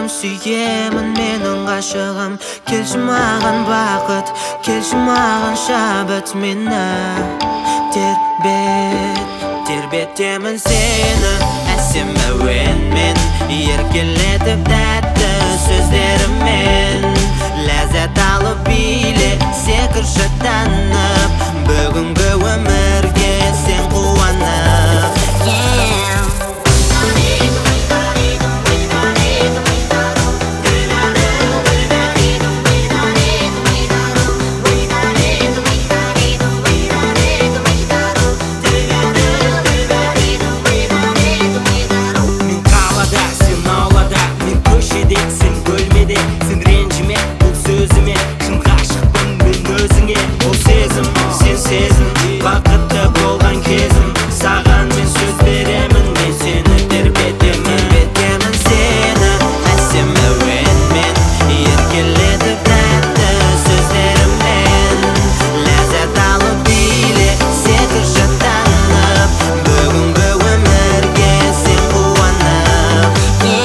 сүйемін менің ғашығым. Келші маған бақыт, келші маған шабыт. Мені тербетемін сені әсем әуенмен, еркелетіп тәтті сөздерімен. Ләззат алып биле, секірші танып, бүгінгі өмірге сен қуанып. Бақытты болған кезім, саған мен сөз беремін, мен сені тербетемін сені әсем әуенмен, еркелетіп тәтті сөздерімен. Ләззат алып биле, секірші танып, бүгінгі өмірге сен қуанып.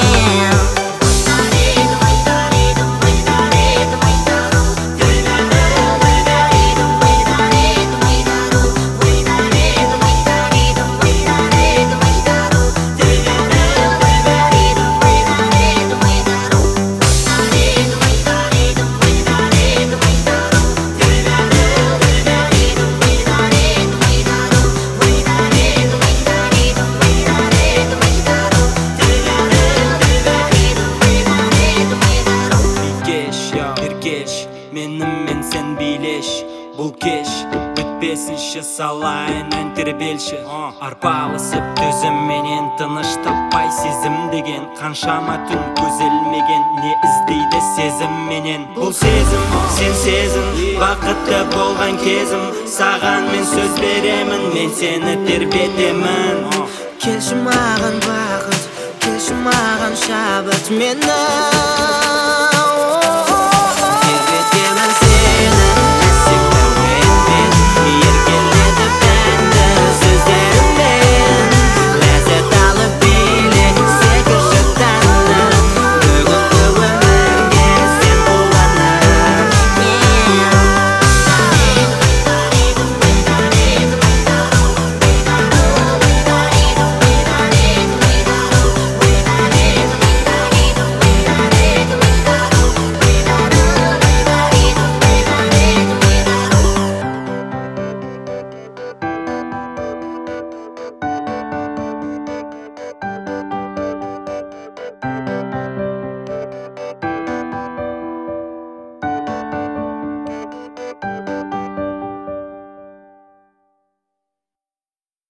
Менімен сен билеш, бұл кеш өтпесінші, салайын ән тербелші. Арпалысып төзімменен тыныш таппай сезім деген, қаншама түн көзілмеген не іздейді сезімменен. Бұл сезім, сен сезім, бақытты болған кезім, саған мен сөз беремін, мен сені тербетемін. Келші маған бақыт, келші маған шабыт. Мені